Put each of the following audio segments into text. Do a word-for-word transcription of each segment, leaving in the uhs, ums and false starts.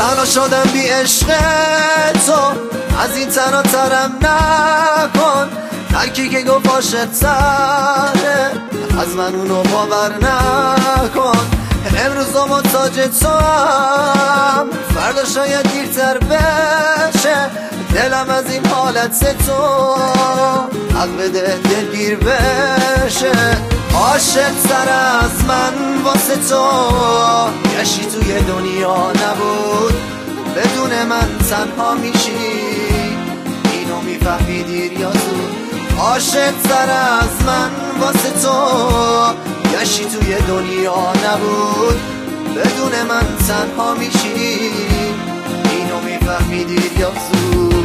تنها شدم بی عشق تو، از این تنها ترم نکن. هرکی که گفت عاشق تره از من اونو باور نکن. امروز با محتاج تو هم، فردا شاید دیرتر بشه. دلم از این حالت تو حق بده دلگیر بشه. عاشق تر از من واسه تو گشتی توی دنیا نبود. بدون من تنها میشی، اینو میفهمی دیر یا زود. عاشق تر از من واسه تو گشتی توی دنیا نبود. بدون من تنها میشی، اینو میفهمی دیر یا زود.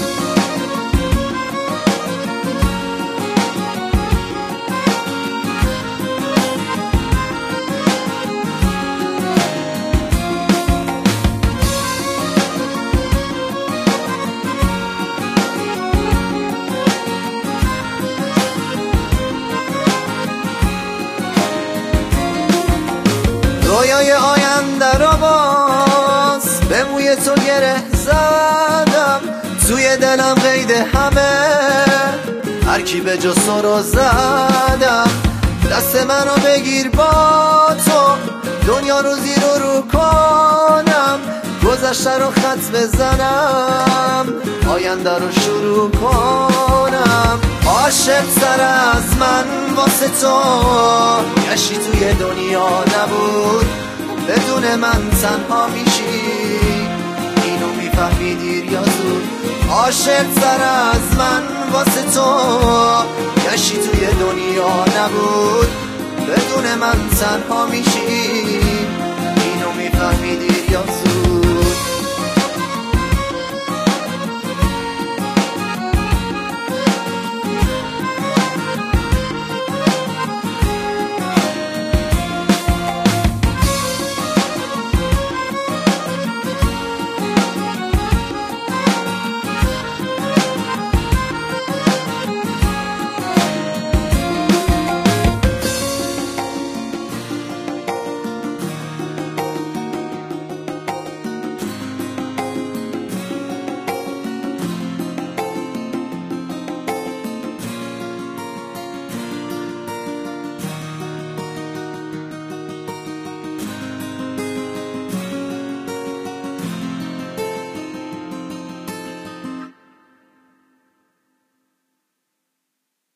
رویای آینده رو باز به موی تو گره زدم. توی دلم قید همه، هر کی به جز تو رو زدم. دست منو بگیر با تو، دنیا رو زیر و رو کنم. گذشته رو خط بزنم، آینده رو شروع کنم. عاشق تر از من واسه تو گشتی توی دنیا نبود. بدون من تنها میشی، اینو میفهمی دیر یا زود. عاشق تر از من واسه تو گشتی توی دنیا نبود. بدون من تنها میشی، اینو میفهمی دیر یا زود.